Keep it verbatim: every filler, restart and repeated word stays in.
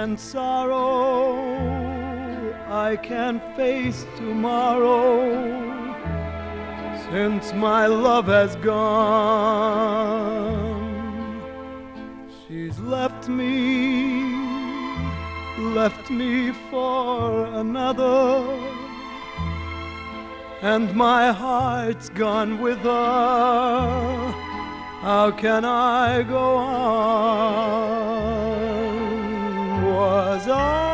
and sorrow, I can't face tomorrow, since my love has gone. She's left me, left me for another, and my heart's gone with her. How can I go on? Was I